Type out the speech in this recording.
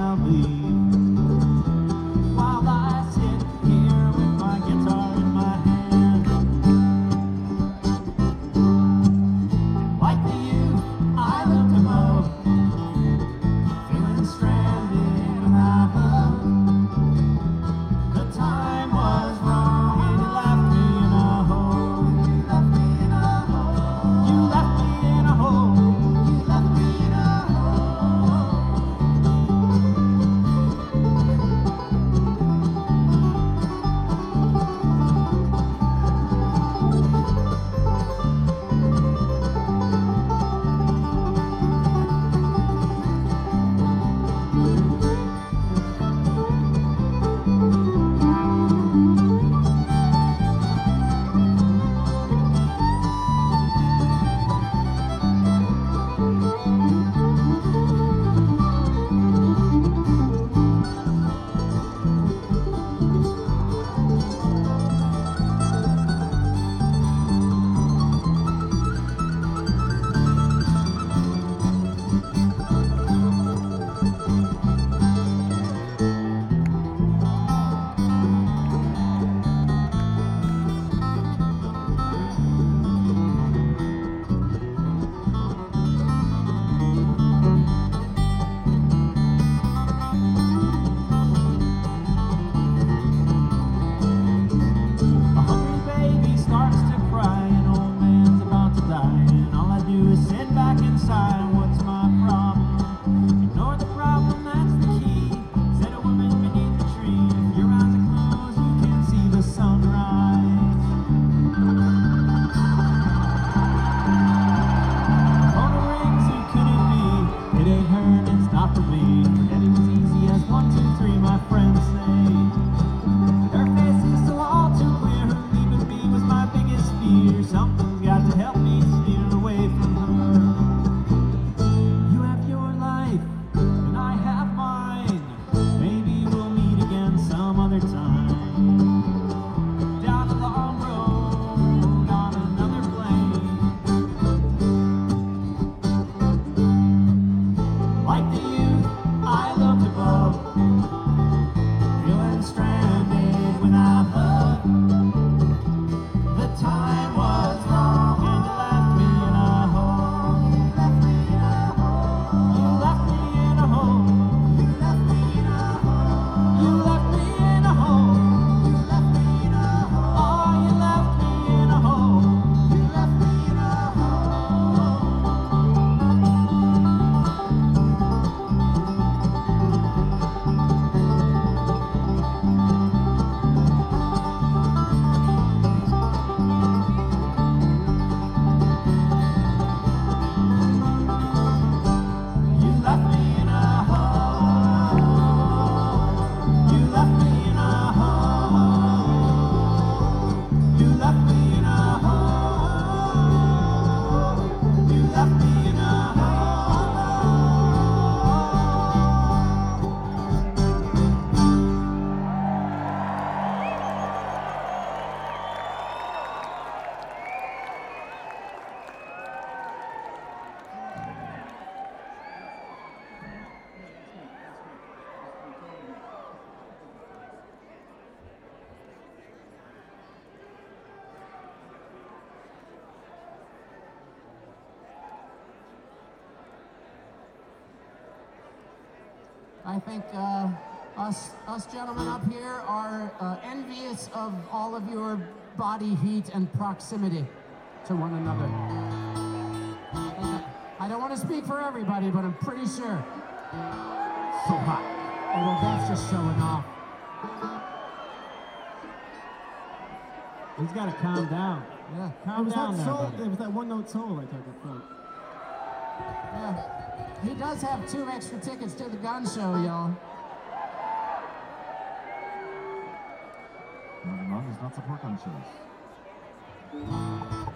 I'll leave. While I sit here with my guitar in my hand, like the youth I looked above, feeling stranded without love. The time was wrong and you left me in a hole. You left me in a hole. You left me in a hole. A hungry baby starts to cry, an old man's about to die, and all I do is sit back inside. What's my problem? Ignore the problem, that's the key, said a woman beneath the tree. If your eyes are closed, you can't see the sunrise. Phone rings, who could it be? It ain't her, and it's not for me. Forgetting as easy as 1, 2, 3, my friends say. Her face is still all too clear. Her leaving me was my biggest fear. Something's got to help me steer away from her. You have your life, and I have mine. Maybe we'll meet again some other time. Down a long road on another plane. Like the youth I looked above, feeling stranded without love. The time was wrong and you left me in a hole. You left me in a hole. You left me in a hole. You left me in a hole. You left me in a hole. Oh, you left me in a hole. You left me in a hole. You left me in a hole. You left me in a hole. You left me in a hole. You left me in a I think us gentlemen up here are envious of all of your body heat and proximity to one another. I don't want to speak for everybody, but I'm pretty sure. So hot. Oh, well, that's just showing off. He's got to calm down. Yeah, calm down there, buddy. It was that one-note solo I took up front. Yeah. He does have 2 extra tickets to the gun show, y'all. Moving on does not support gun shows.